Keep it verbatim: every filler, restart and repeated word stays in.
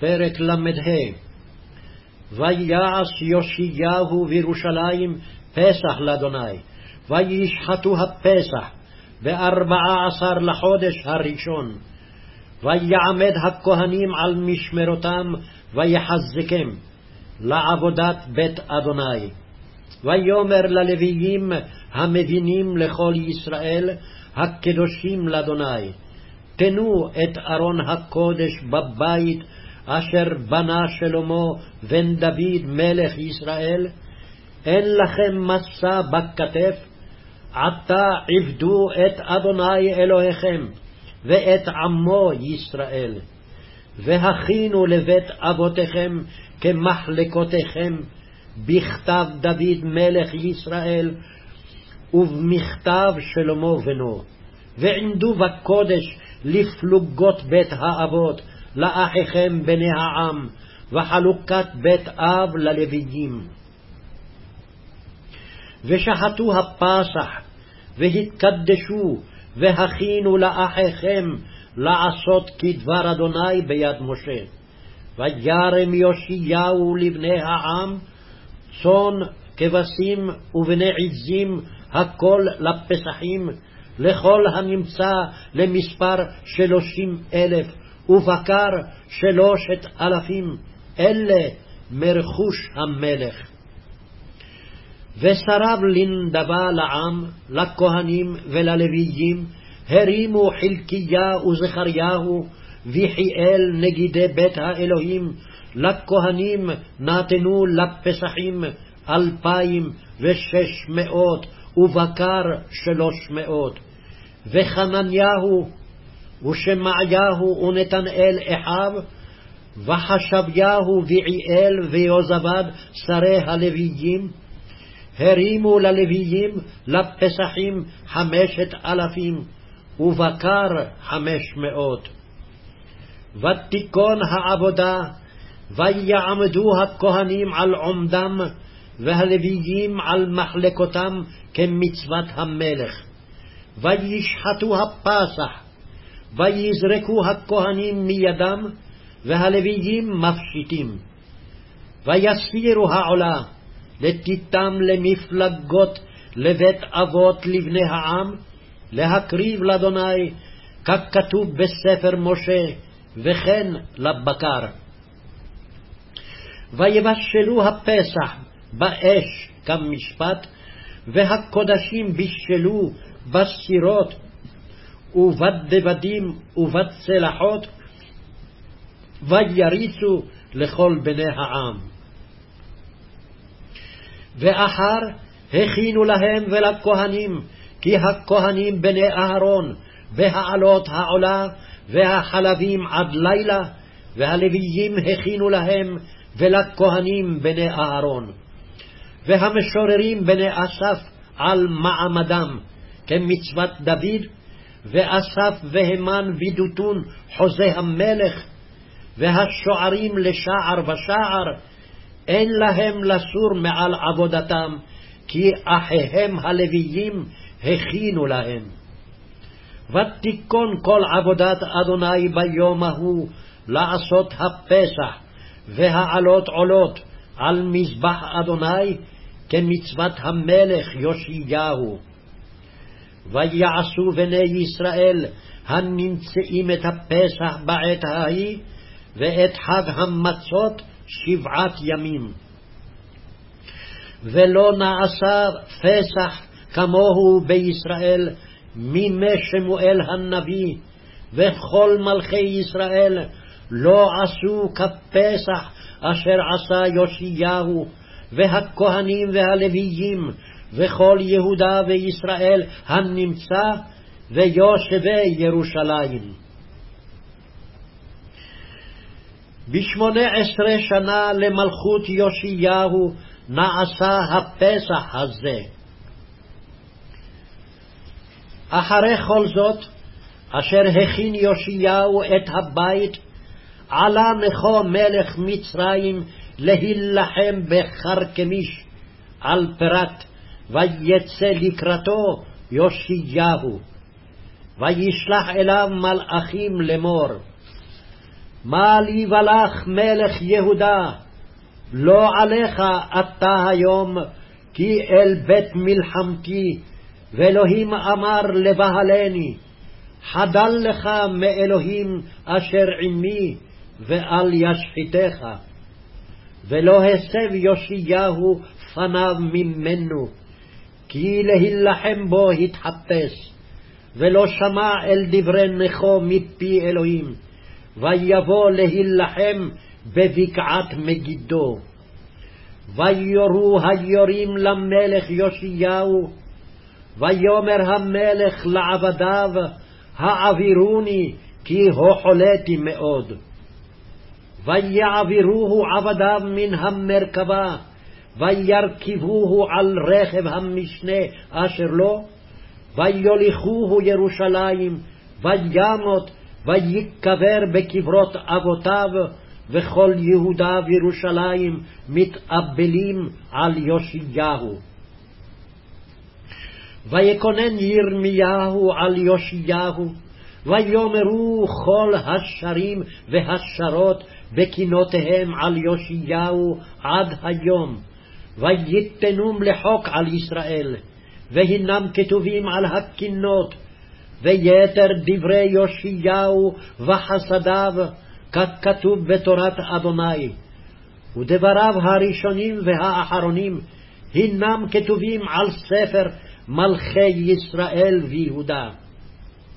פרק למ"ה. ויעש יאשיהו בירושלים פסח לאדוני, וישחטו הפסח בארבעה עשר לחודש הראשון. ויעמד הכהנים על משמרותם ויחזקם לעבודת בית אדוני. ויאמר ללוויים המבינים לכל ישראל הקדושים לאדוני, תנו את ארון הקודש בבית אשר בנה שלמה בן דוד מלך ישראל. אין לכם מסע בכתף, עתה עבדו את אדוני אלוהיכם ואת עמו ישראל, והכינו לבית אבותיכם כמחלקותיכם בכתב דוד מלך ישראל ובמכתב שלמה בנו. ועמדו בקודש לפלוגות בית האבות לאחיכם בני העם, וחלוקת בית אב ללוויים. ושחטו הפסח והתקדשו והכינו לאחיכם לעשות כדבר אדוני ביד משה. וירם יאשיהו לבני העם צאן כבשים ובני עזים הכל לפסחים, לכל הנמצא למספר שלושים אלף, ובקר שלושת אלפים, אלה מרכוש המלך. ושרב לנדבה לעם, לכהנים וללוויים, הרימו חלקיה וזכריהו ויחיאל נגידי בית האלוהים, לכהנים נתנו לפסחים אלפיים ושש מאות, ובקר שלוש מאות. וחנניהו ושמעיהו ונתנאל אחיו, וחשביהו ויעיאל ויוזבד שרי הלוויים, הרימו ללוויים לפסחים חמשת אלפים, ובקר חמש מאות. ותיכון העבודה, ויעמדו הכהנים על עומדם, והלוויים על מחלקותם כמצוות המלך. וישחטו הפסח, ויזרקו הכהנים מידם, והלוויים מפשיטים. ויסירו העולה, לתיתם למפלגות לבית אבות לבני העם, להקריב לאדוני, ככתוב בספר משה, וכן לבקר. ויבשלו הפסח באש כמשפט, והקודשים בישלו בסירות ובדבדים ובצלחות, ויריצו לכל בני העם. ואחר הכינו להם ולכהנים, כי הכהנים בני אהרון, והעלות העולה והחלבים עד לילה, והלוויים הכינו להם ולכהנים בני אהרון. והמשוררים בני אסף על מעמדם כמצוות דוד, ואסף והמן ודותון חוזה המלך, והשוערים לשער ושער, אין להם לסור מעל עבודתם, כי אחיהם הלוויים הכינו להם. ותיכון כל עבודת אדוני ביום ההוא לעשות הפסח, והעלות עולות על מזבח אדוני כמצוות המלך יאשיהו. ויעשו בני ישראל הנמצאים את הפסח בעת ההיא, ואת חג המצות שבעת ימים. ולא נעשה פסח כמוהו בישראל מימי שמואל הנביא, וכל מלכי ישראל לא עשו כפסח אשר עשה יאשיהו, והכהנים והלוויים, וכל יהודה וישראל הנמצא, ויושבי ירושלים. בשמונה עשרה שנה למלכות יאשיהו נעשה הפסח הזה. אחרי כל זאת, אשר הכין יאשיהו את הבית, עלה נכו מלך מצרים להילחם בחרקמיש על פרת, ויצא לקראתו יאשיהו. וישלח אליו מלאכים לאמור, מה לי ולך מלך יהודה, לא עליך אתה היום, כי אל בית מלחמתי, ואלוהים אמר לבהלני, חדל לך מאלוהים אשר עמי, ואל ישחיתך. ולא הסב יאשיהו פניו ממנו, כי להילחם בו התחפש, ולא שמע אל דברי נכו מפי אלוהים, ויבוא להילחם בבקעת מגידו. ויורו היורים למלך יאשיהו, ויאמר המלך לעבדיו, העבירוני, כי הוחלתי מאוד. ויעבירוהו עבדיו מן המרכבה, וירכבוהו על רכב המשנה אשר לו, ויוליכוהו ירושלים, וימות, ויקבר בקברות אבותיו, וכל יהודה וירושלים מתאבלים על יאשיהו. ויקונן ירמיהו על יאשיהו, ויאמרו כל השרים והשרות בקינותיהם על יאשיהו עד היום, ויתנום לחוק על ישראל, והנם כתובים על הקינות, ויתר דברי יאשיהו וחסדיו ככתוב בתורת אדוני, ודבריו הראשונים והאחרונים הנם כתובים על ספר מלכי ישראל ויהודה.